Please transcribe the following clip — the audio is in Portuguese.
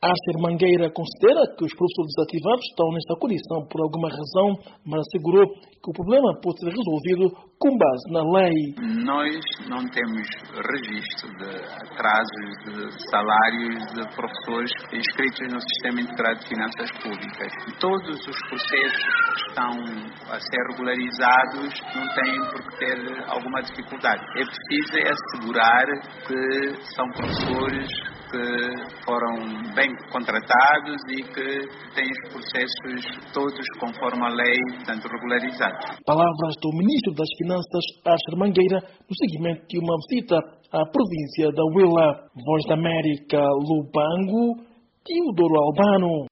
Asher Mangueira considera que os professores desativados estão nesta condição por alguma razão, mas assegurou que o problema pode ser resolvido com base na lei. Nós não temos registro de atrasos de salários de professores inscritos no Sistema Integrado de Finanças Públicas. Todos os processos que estão a ser regularizados não têm por que ter alguma dificuldade. É preciso assegurar que são professores que foram bem contratados e que têm os processos todos conforme a lei, portanto, regularizados. Palavras do Ministro das Finanças, Asher Mangueira, no seguimento de uma visita à província da Huila. Voz da América, Lubango, Teodoro Albano.